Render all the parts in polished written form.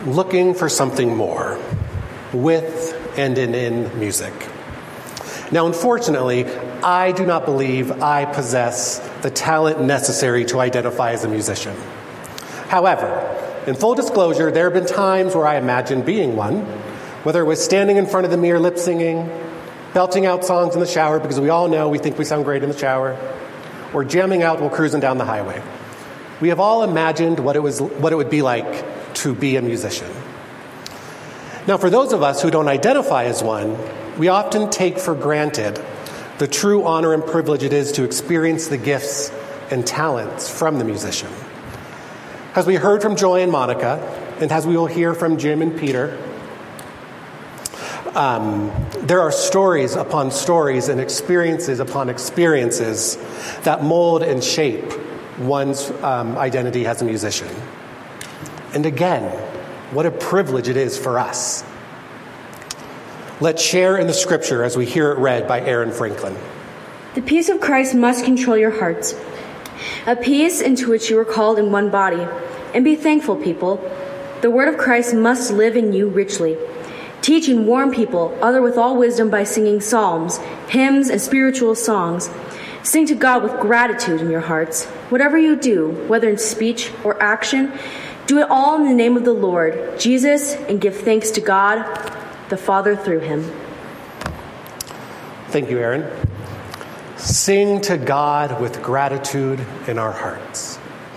Looking for something more with and in music. Now, unfortunately, I do not believe I possess the talent necessary to identify as a musician. However, in full disclosure, there have been times where I imagined being one, whether it was standing in front of the mirror lip singing, belting out songs in the shower because we all know we think we sound great in the shower, or jamming out while cruising down the highway. We have all imagined what it would be like to be a musician. Now, for those of us who don't identify as one, we often take for granted the true honor and privilege it is to experience the gifts and talents from the musician. As we heard from Joy and Monica, and as we will hear from Jim and Peter, there are stories upon stories and experiences upon experiences that mold and shape one's identity as a musician. And again, what a privilege it is for us. Let's share in the scripture as we hear it read by Aaron Franklin. The peace of Christ must control your hearts, a peace into which you are called in one body. And be thankful, people. The word of Christ must live in you richly. Teach and warn people, other with all wisdom by singing psalms, hymns, and spiritual songs. Sing to God with gratitude in your hearts. Whatever you do, whether in speech or action, do it all in the name of the Lord Jesus, and give thanks to God, the Father, through him. Thank you, Aaron. Sing to God with gratitude in our hearts.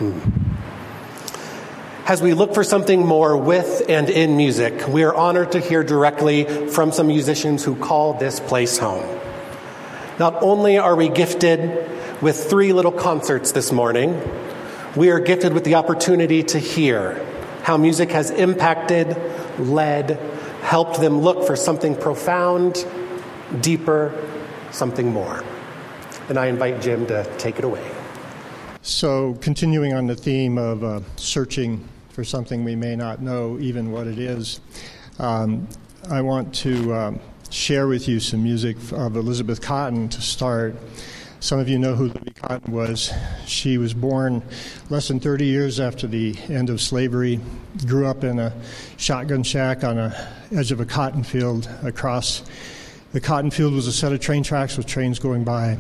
As we look for something more with and in music, we are honored to hear directly from some musicians who call this place home. Not only are we gifted with 3 little concerts this morning, we are gifted with the opportunity to hear how music has impacted, led, helped them look for something profound, deeper, something more. And I invite Jim to take it away. So, continuing on the theme of searching for something we may not know even what it is, I want to share with you some music of Elizabeth Cotten to start. Some of you know who Libby Cotten was. She was born less than 30 years after the end of slavery, grew up in a shotgun shack on the edge of a cotton field. Across the cotton field was a set of train tracks with trains going by.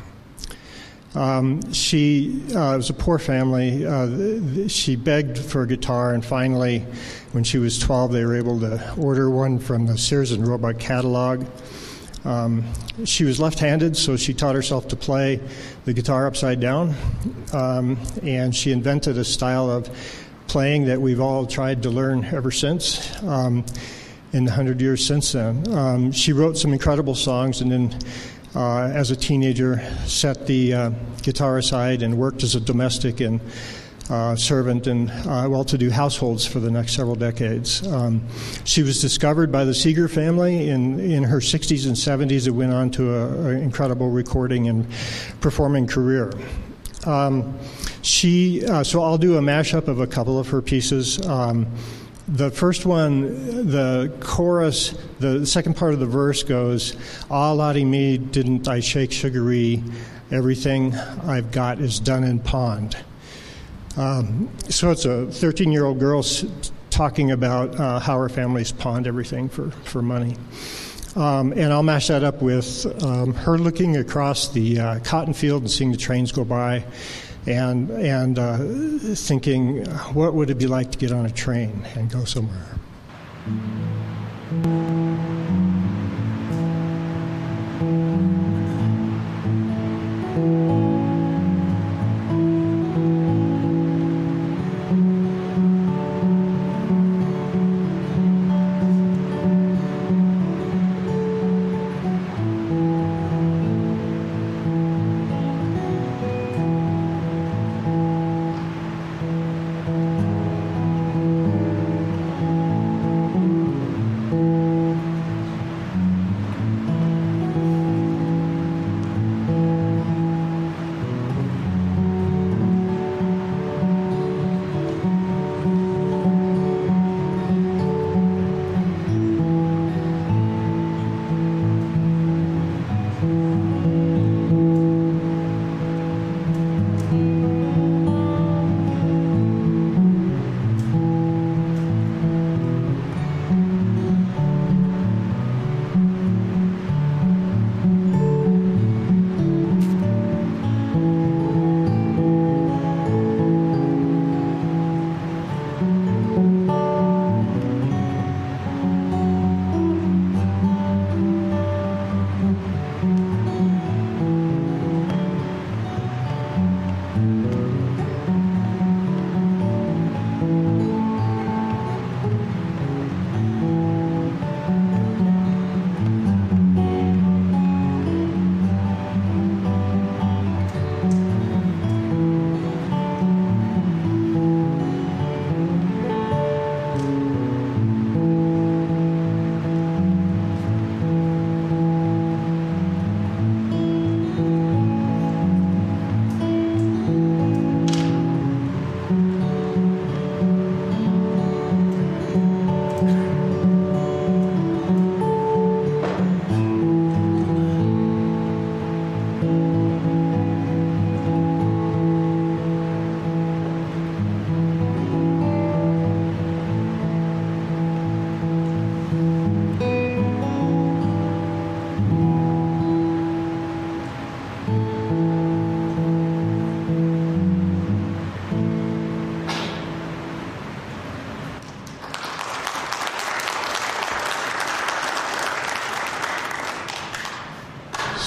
She was a poor family. She begged for a guitar, and finally, when she was 12, they were able to order one from the Sears and Roebuck catalog. She was left-handed, so she taught herself to play the guitar upside down, and she invented a style of playing that we've all tried to learn ever since, in the 100 years since then. She wrote some incredible songs, and then as a teenager set the guitar aside and worked as a domestic and servant in well-to-do households for the next several decades. She was discovered by the Seeger family in her 60s and 70s and went on to an incredible recording and performing career. So I'll do a mashup of a couple of her pieces. The first one, the chorus, the second part of the verse goes, "Ah, Lottie me, didn't I shake sugary? Everything I've got is done in pond." So it's a 13-year-old girl talking about how her family's pawned everything for money. And I'll mash that up with her looking across the cotton field and seeing the trains go by and thinking, what would it be like to get on a train and go somewhere?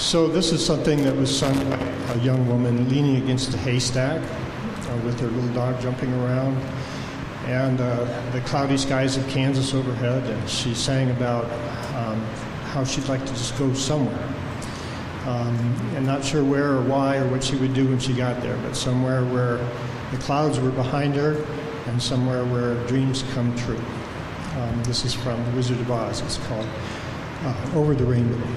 So this is something that was sung by a young woman leaning against a haystack with her little dog jumping around, and the cloudy skies of Kansas overhead, and she sang about how she'd like to just go somewhere, and not sure where or why or what she would do when she got there, but somewhere where the clouds were behind her and somewhere where dreams come true. This is from The Wizard of Oz. It's called Over the Rainbow.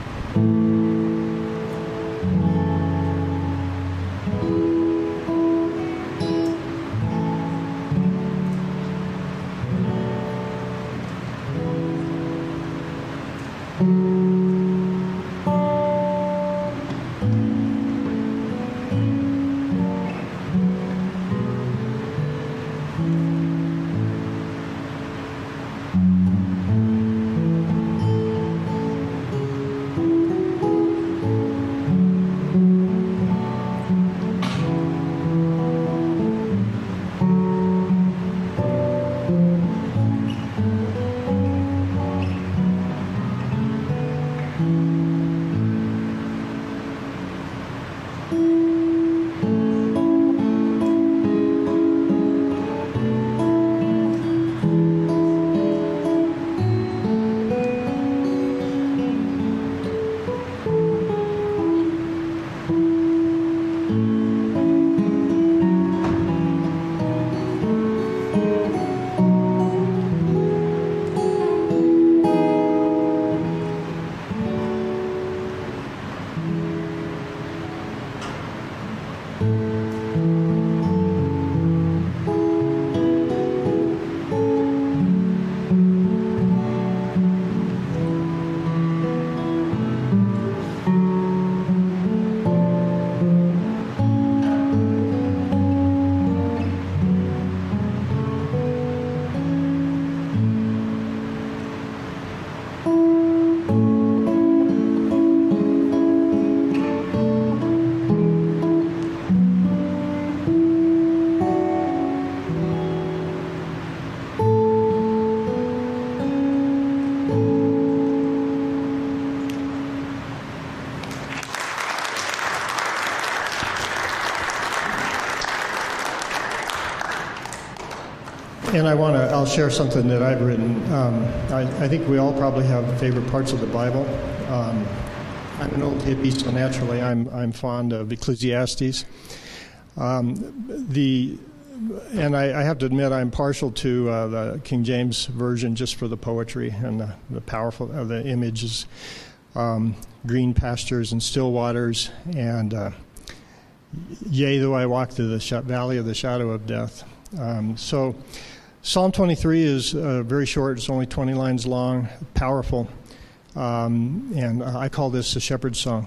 And I'll share something that I've written. I think we all probably have favorite parts of the Bible. I'm an old hippie, so naturally I'm fond of Ecclesiastes. And I have to admit I'm partial to the King James Version just for the poetry and the powerful the images, green pastures and still waters, and yea, though I walk through the valley of the shadow of death. So Psalm 23 is very short. It's only 20 lines long, powerful, and I call this the Shepherd's Song.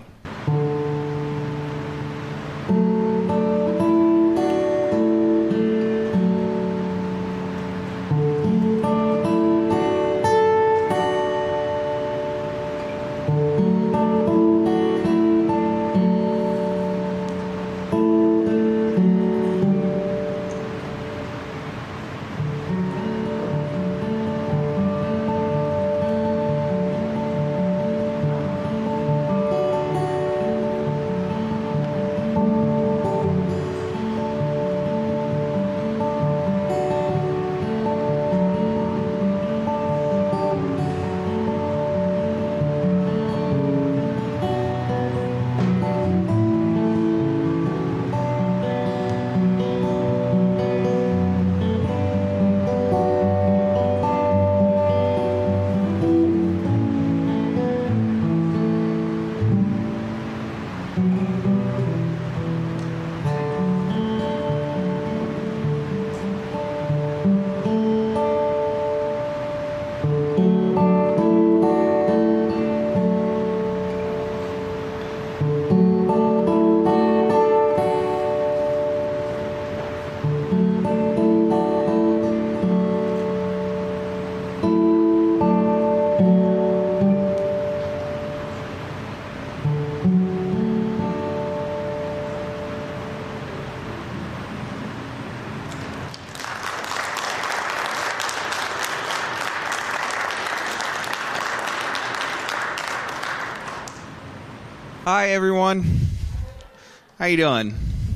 Hi, everyone. How you doing?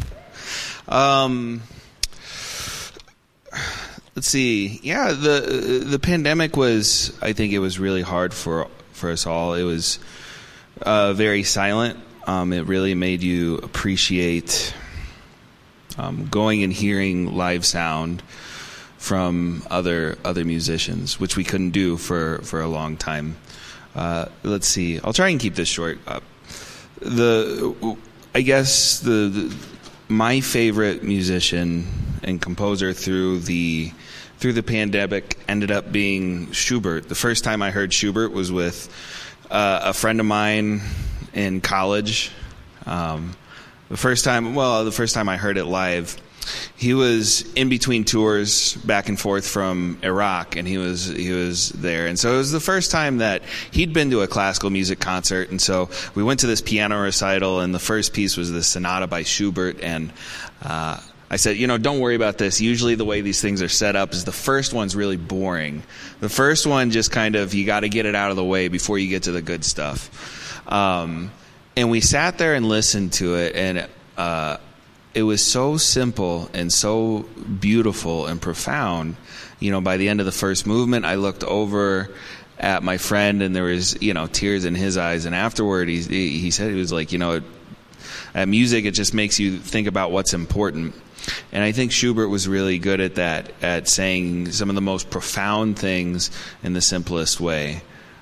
Let's see. Yeah, the pandemic was, I think it was really hard for us all. It was very silent. It really made you appreciate going and hearing live sound from other musicians, which we couldn't do for a long time. Let's see. I'll try and keep this short. I guess my favorite musician and composer through the pandemic ended up being Schubert. The first time I heard Schubert was with a friend of mine in college. The first time I heard it live, he was in between tours back and forth from Iraq, and he was there. And so it was the first time that he'd been to a classical music concert. And so we went to this piano recital, and the first piece was the Sonata by Schubert. And I said, don't worry about this. Usually the way these things are set up is the first one's really boring. The first one just kind of, you got to get it out of the way before you get to the good stuff. And we sat there and listened to it, and it was so simple and so beautiful and profound. By the end of the first movement, I looked over at my friend, and there was, tears in his eyes. And afterward, he said, he was like, at music, it just makes you think about what's important. And I think Schubert was really good at that, at saying some of the most profound things in the simplest way.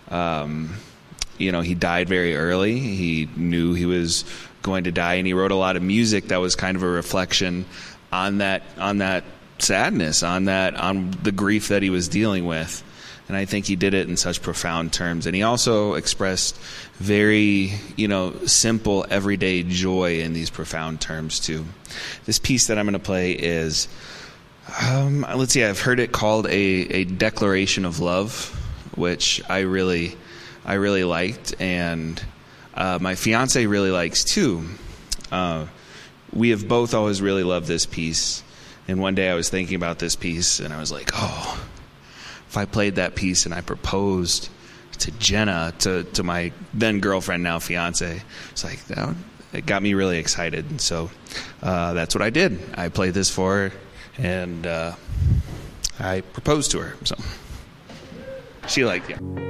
He died very early. He knew he was going to die, and he wrote a lot of music that was kind of a reflection on that sadness, on the grief that he was dealing with. And I think he did it in such profound terms. And he also expressed very, simple, everyday joy in these profound terms too. This piece that I'm going to play is, let's see, I've heard it called a declaration of love, which I really liked, and my fiance really likes too. We have both always really loved this piece, and one day I was thinking about this piece, and I was like, if I played that piece and I proposed to Jenna, to my then girlfriend, now fiance, it's like it got me really excited, and so that's what I did. I played this for her, and I proposed to her. So she liked it. Yeah.